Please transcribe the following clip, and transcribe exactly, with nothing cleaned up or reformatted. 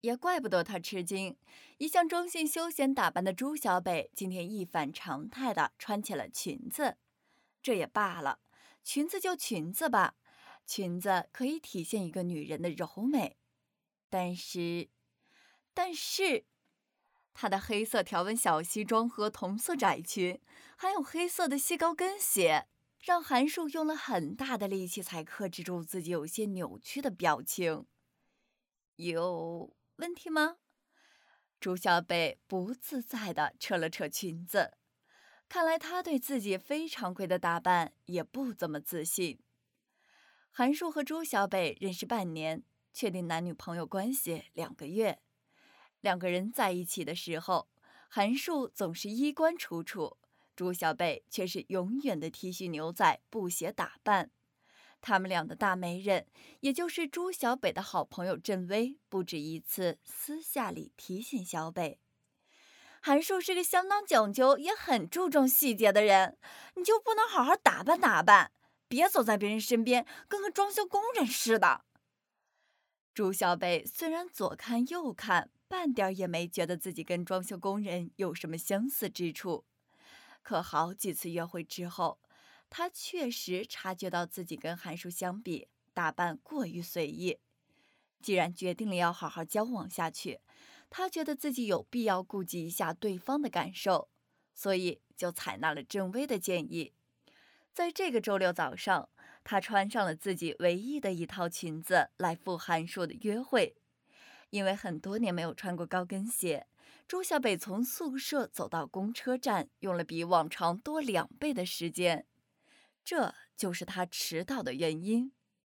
也怪不得他吃惊。一向中性休闲打扮的朱小北，今天一反常态的穿起了裙子。这也罢了，裙子就裙子吧，裙子可以体现一个女人的柔美。但是，但是，她的黑色条纹小西装和同色窄裙，还有黑色的细高跟鞋，让韩束用了很大的力气才克制住自己有些扭曲的表情。有问题吗？朱小北不自在地扯了扯裙子，看来他对自己非常规的打扮也不怎么自信。韩束和朱小北认识半年，确定男女朋友关系两个月。两个人在一起的时候，韩束总是衣冠楚楚，朱小北却是永远的 T 恤牛仔布鞋打扮。他们俩的大媒人，也就是朱小北的好朋友郑薇，不止一次私下里提醒小北，韩束是个相当讲究也很注重细节的人，你就不能好好打扮打扮，别走在别人身边跟个装修工人似的。朱小北虽然左看右看，半点也没觉得自己跟装修工人有什么相似之处，可好几次约会之后，他确实察觉到自己跟韩束相比，打扮过于随意。既然决定了要好好交往下去，他觉得自己有必要顾及一下对方的感受，所以就采纳了郑薇的建议。在这个周六早上，他穿上了自己唯一的一套裙子来赴韩束的约会。因为很多年没有穿过高跟鞋，朱小北从宿舍走到公车站用了比往常多两倍的时间，这就是他迟到的原因。